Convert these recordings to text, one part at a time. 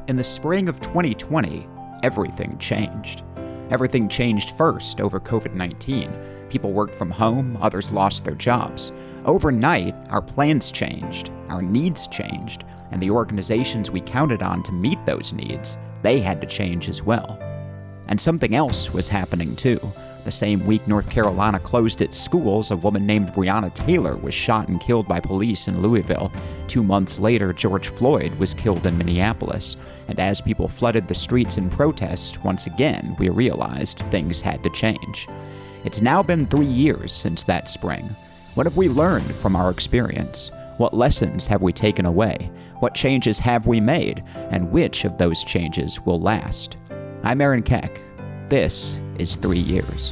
In the spring of 2020, everything changed. Everything changed first over COVID-19. People worked from home, others lost their jobs. Overnight, our plans changed, our needs changed, and the organizations we counted on to meet those needs, they had to change as well. And something else was happening too. The same week North Carolina closed its schools, a woman named Breonna Taylor was shot and killed by police in Louisville. 2 months later, George Floyd was killed in Minneapolis. And as people flooded the streets in protest, once again, we realized things had to change. It's now been 3 years since that spring. What have we learned from our experience? What lessons have we taken away? What changes have we made? And which of those changes will last? I'm Aaron Keck. This is 3 years.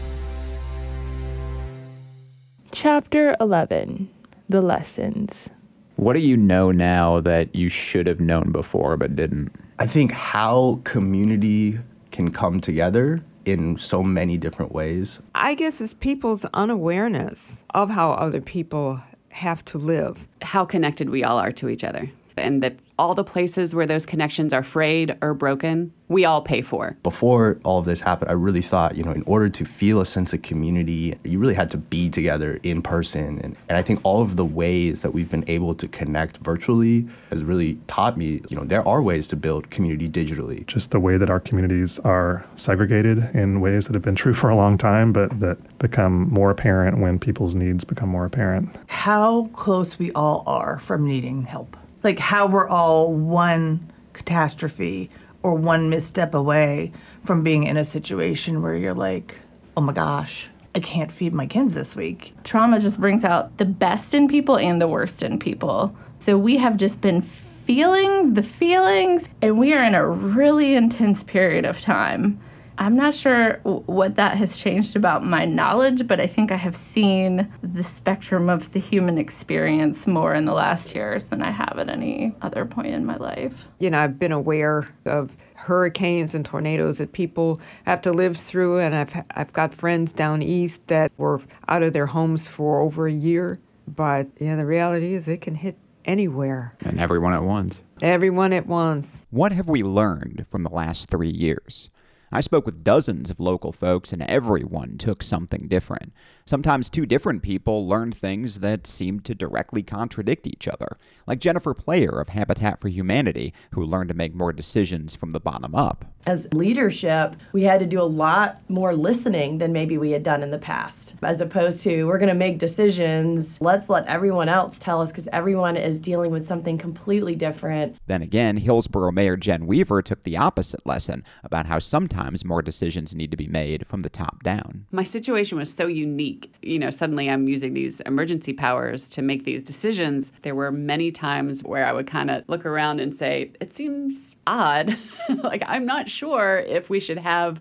Chapter 11, The Lessons. What do you know now that you should have known before but didn't? I think how community can come together in so many different ways. I guess it's people's unawareness of how other people have to live. How connected we all are to each other. And that all the places where those connections are frayed or broken, we all pay for. Before all of this happened, I really thought, in order to feel a sense of community, you really had to be together in person. And I think all of the ways that we've been able to connect virtually has really taught me, there are ways to build community digitally. Just the way that our communities are segregated in ways that have been true for a long time, but that become more apparent when people's needs become more apparent. How close we all are from needing help. Like how we're all one catastrophe or one misstep away from being in a situation where you're like, oh my gosh, I can't feed my kids this week. Trauma just brings out the best in people and the worst in people. So we have just been feeling the feelings, and we are in a really intense period of time. I'm not sure what that has changed about my knowledge, but I think I have seen the spectrum of the human experience more in the last years than I have at any other point in my life. I've been aware of hurricanes and tornadoes that people have to live through, and I've got friends down east that were out of their homes for over a year. But the reality is it can hit anywhere. And everyone at once. Everyone at once. What have we learned from the last 3 years? I spoke with dozens of local folks, and everyone took something different. Sometimes two different people learned things that seemed to directly contradict each other, like Jennifer Player of Habitat for Humanity, who learned to make more decisions from the bottom up. As leadership, we had to do a lot more listening than maybe we had done in the past, as opposed to we're going to make decisions, let's let everyone else tell us, because everyone is dealing with something completely different. Then again, Hillsborough Mayor Jen Weaver took the opposite lesson about how sometimes more decisions need to be made from the top down. My situation was so unique. Suddenly I'm using these emergency powers to make these decisions. There were many times where I would kind of look around and say, it seems odd. Like, I'm not sure if we should have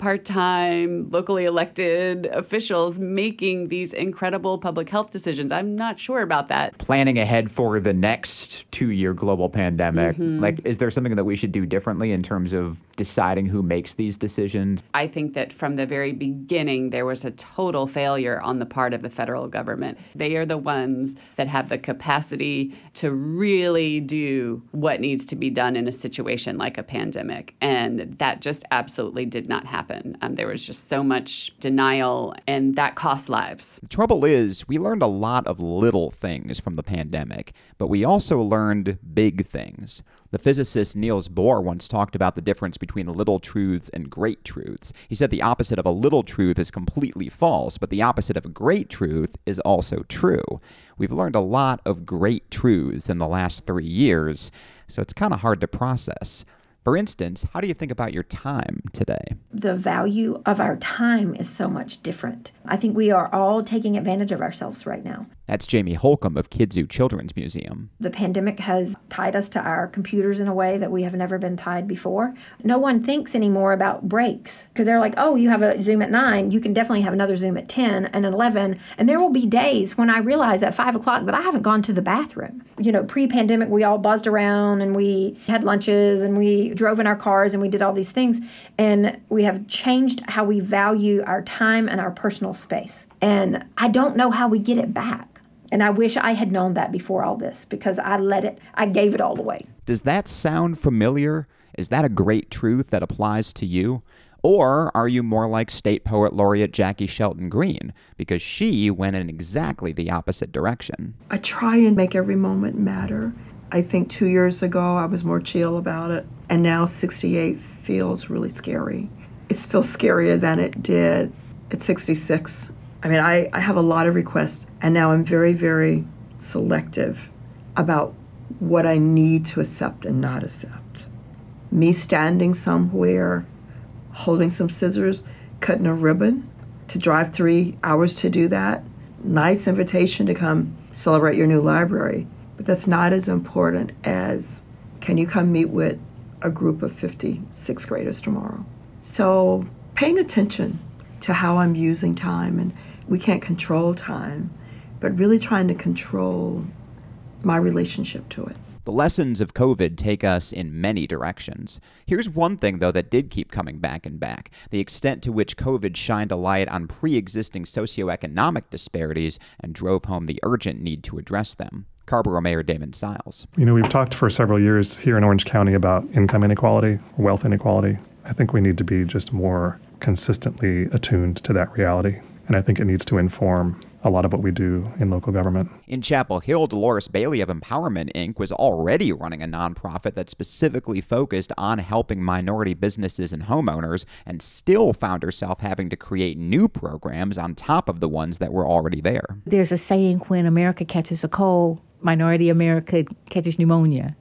part-time, locally elected officials making these incredible public health decisions. I'm not sure about that. Planning ahead for the next 2-year global pandemic, is there something that we should do differently in terms of deciding who makes these decisions? I think that from the very beginning, there was a total failure on the part of the federal government. They are the ones that have the capacity to really do what needs to be done in a situation like a pandemic. And that just absolutely did not happen. There was just so much denial, and that cost lives. The trouble is, we learned a lot of little things from the pandemic, but we also learned big things. The physicist Niels Bohr once talked about the difference between little truths and great truths. He said the opposite of a little truth is completely false, but the opposite of a great truth is also true. We've learned a lot of great truths in the last 3 years, so it's kind of hard to process. For instance, how do you think about your time today? The value of our time is so much different. I think we are all taking advantage of ourselves right now. That's Jamie Holcomb of Kidzu Children's Museum. The pandemic has tied us to our computers in a way that we have never been tied before. No one thinks anymore about breaks because they're like, oh, you have a Zoom at 9, you can definitely have another Zoom at 10 and 11. And there will be days when I realize at 5 o'clock that I haven't gone to the bathroom. Pre-pandemic, we all buzzed around and we had lunches and we drove in our cars and we did all these things. And we have changed how we value our time and our personal space. And I don't know how we get it back. And I wish I had known that before all this because I gave it all away. Does that sound familiar? Is that a great truth that applies to you? Or are you more like State Poet Laureate Jackie Shelton Green, because she went in exactly the opposite direction? I try and make every moment matter. I think 2 years ago I was more chill about it, and now 68 feels really scary. It feels scarier than it did at 66. I mean, I have a lot of requests, and now I'm very, very selective about what I need to accept and not accept. Me standing somewhere, holding some scissors, cutting a ribbon, to drive 3 hours to do that, nice invitation to come celebrate your new library. But that's not as important as, can you come meet with a group of 50 sixth graders tomorrow? So paying attention to how I'm using time, and we can't control time, but really trying to control my relationship to it. The lessons of COVID take us in many directions. Here's one thing, though, that did keep coming back and back: the extent to which COVID shined a light on pre-existing socioeconomic disparities and drove home the urgent need to address them. Carrboro Mayor Damon Siles. We've talked for several years here in Orange County about income inequality, wealth inequality. I think we need to be just more consistently attuned to that reality. And I think it needs to inform a lot of what we do in local government. In Chapel Hill, Dolores Bailey of Empowerment Inc. was already running a nonprofit that specifically focused on helping minority businesses and homeowners, and still found herself having to create new programs on top of the ones that were already there. There's a saying, when America catches a cold, minority America catches pneumonia.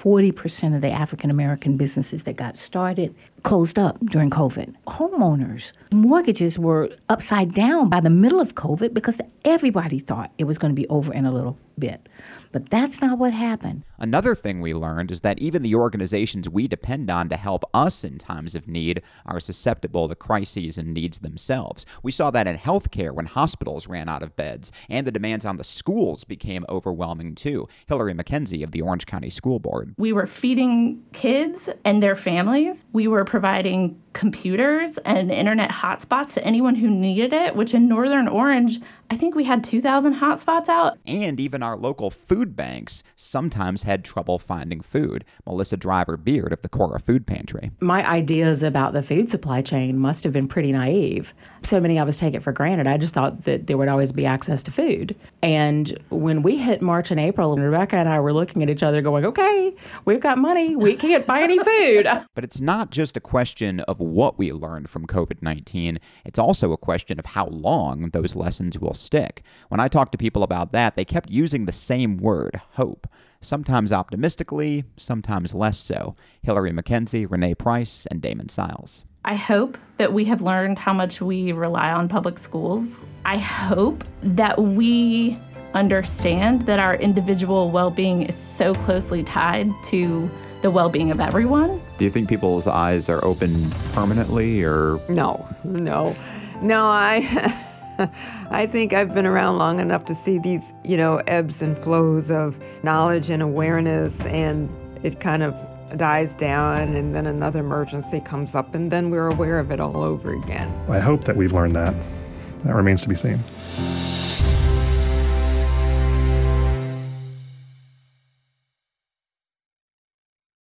40% of the African American businesses that got started closed up during COVID. Homeowners, mortgages were upside down by the middle of COVID because everybody thought it was going to be over in a little bit. But that's not what happened. Another thing we learned is that even the organizations we depend on to help us in times of need are susceptible to crises and needs themselves. We saw that in healthcare when hospitals ran out of beds, and the demands on the schools became overwhelming too. Hillary McKenzie of the Orange County School Board. We were feeding kids and their families. We were providing computers and internet hotspots to anyone who needed it, which in Northern Orange, I think we had 2,000 hotspots out. And even our local food banks sometimes had trouble finding food. Melissa Driver-Beard of the Cora Food Pantry. My ideas about the food supply chain must have been pretty naive. So many of us take it for granted. I just thought that there would always be access to food. And when we hit March and April, and Rebecca and I were looking at each other going, okay, we've got money. We can't buy any food. But it's not just a question of what we learned from COVID-19. It's also a question of how long those lessons will stick. When I talked to people about that, they kept using the same word, hope. Sometimes optimistically, sometimes less so. Hillary McKenzie, Renee Price, and Damon Siles. I hope that we have learned how much we rely on public schools. I hope that we understand that our individual well-being is so closely tied to the well-being of everyone. Do you think people's eyes are open permanently, or? No. I think I've been around long enough to see these, ebbs and flows of knowledge and awareness, and it kind of dies down, and then another emergency comes up, and then we're aware of it all over again. I hope that we've learned that. That remains to be seen.